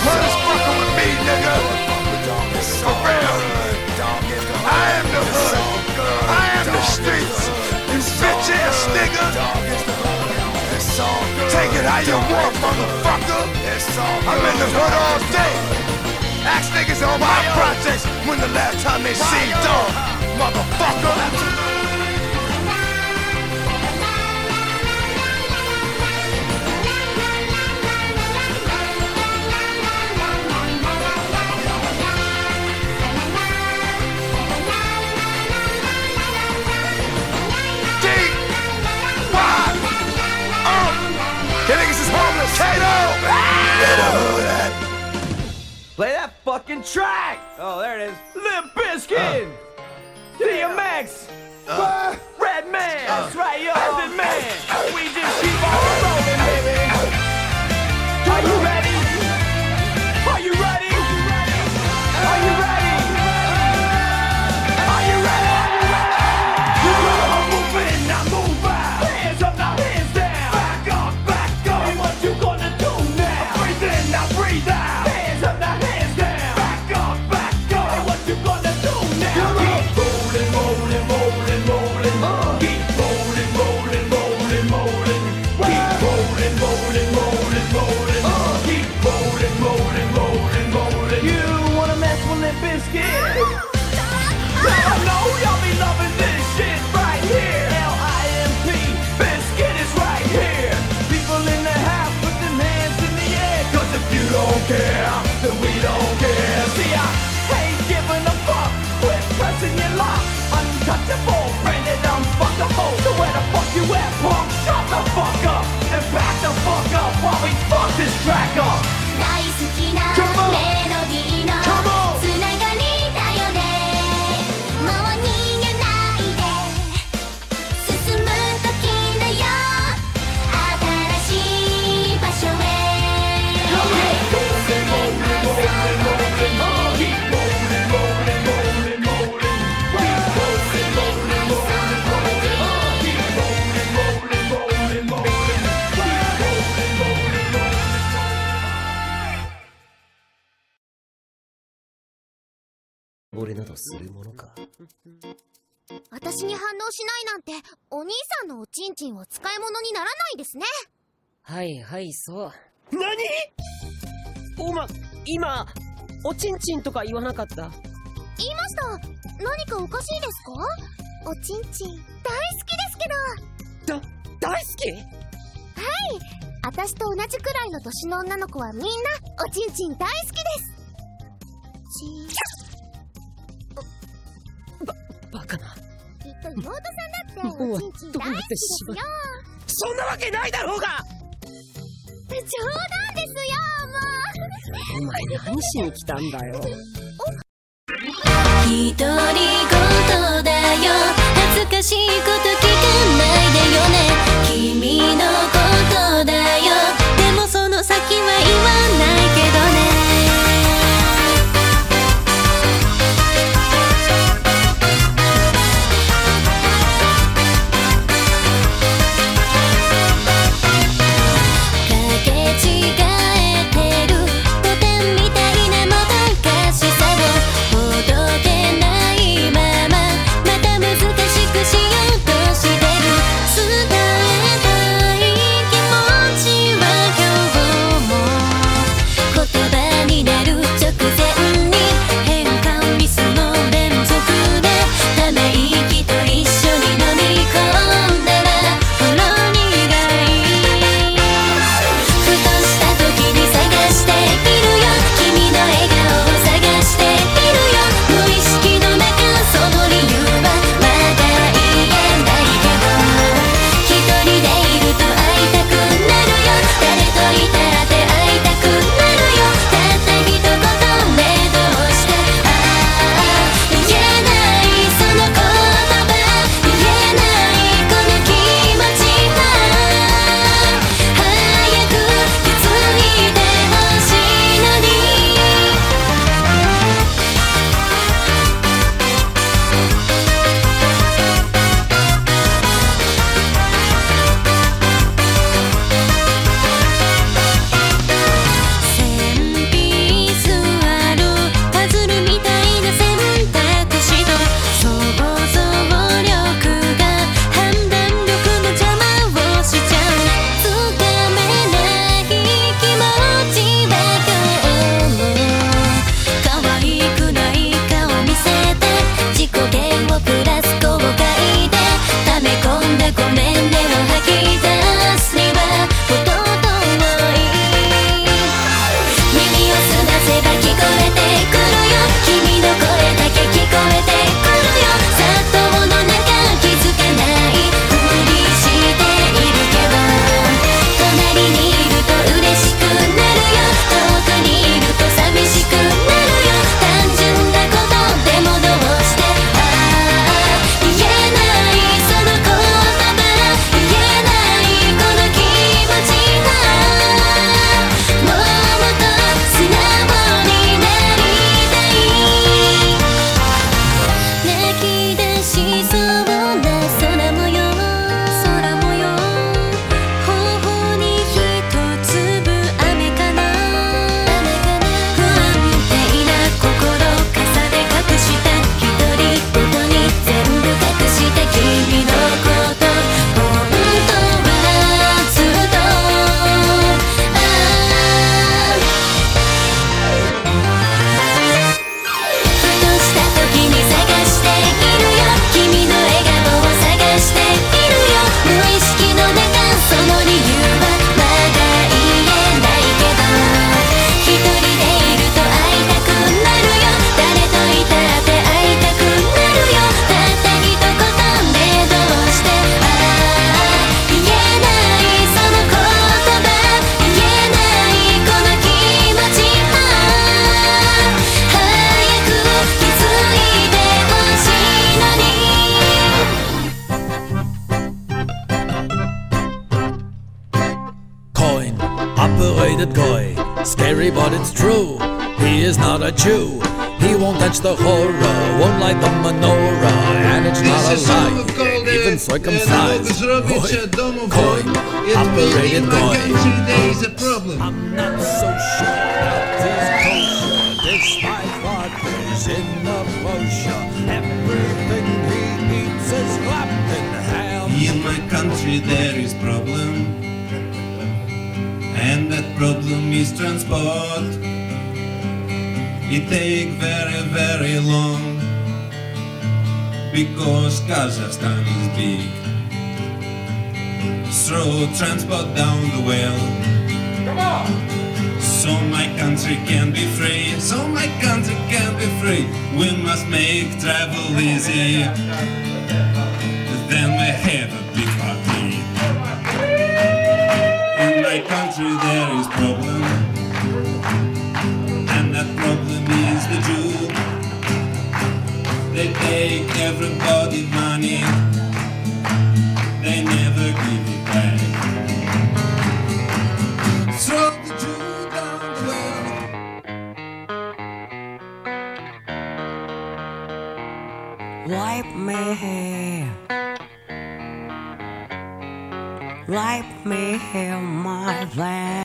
Mother's fucking with me, nigga. For real. I am the hood. I am the streets. You bitch ass nigga. Take it how you want, motherfucker. I'm in the hood all day. Ask niggas on my projects when the last time they seen dog, motherfucker. Play that fucking track! Oh, there it is. Limp Bizkit! DMX! Redman! That's right, yo, Earthen Man! We just keep on rolling, baby! Are you ready? Are you ready? Are you ready? Are you ready? I'm moving, I move out. Hands up, now hands down. Back up, back up. Hey, what you gonna do now? I breathe in, I breathe out. Hands up, now hands down. Back up, back up. Hey, what you gonna do now? Keep rolling, rolling, rolling, rolling. Keep rolling, rolling, rolling, rolling. Keep rolling, rolling, rolling, rolling. Keep rolling, rolling, rolling, rolling. You wanna mess with Limp Bizkit? I know y'all be loving this shit right here. L-I-M-P, Bizkit is right here. People in the house, put them hands in the air. Cause if you don't care, then we don't care. See, I hate giving a fuck. Quit pressing your lock. Untouchable, branded unfuckable. So where the fuck you at, punk? Shut the fuck up and back the fuck up while we fuck this track up. Come on. Come on. 俺などするものか。 私に反応しないなんてお兄さんのおちんちんを使い物にならないですね。 はいはい、そう。何？今おちんちんとか言わなかった？ 言いました。何かおかしいですか？おちんちん大好きですけど。 大好き？ はい、私と同じくらいの年の女の子はみんなおちんちん大好きです。 バカな。 きっと妹さんだっておちんちん大好きですよ。 そんなわけないだろうが。 冗談ですよ、もう。 お前何しに来たんだよ。 独り言だよ、恥ずかしいこと聞かないでよね。君のことだよ、でもその先は言わないけどね。しよう Scary, but it's true. He is not a Jew. He won't touch the horror, won't light the menorah, and it's not a lie, even circumcised. Coin, operated coin. I'm not so sure that he's kosher, despite what is in the brochure. Everything he eats is Clapton ham. In my country there is problem, and that problem is transport. It take very, very long, because Kazakhstan is big. Throw transport down the well. Come on! So my country can be free, so my country can be free. We must make travel easy. Then we have a big party. In my country there is problem, and that problem is the Jew. They take everybody money, they never give it back. Throw the Jew down the well. Wipe me here. Wipe me here, my land.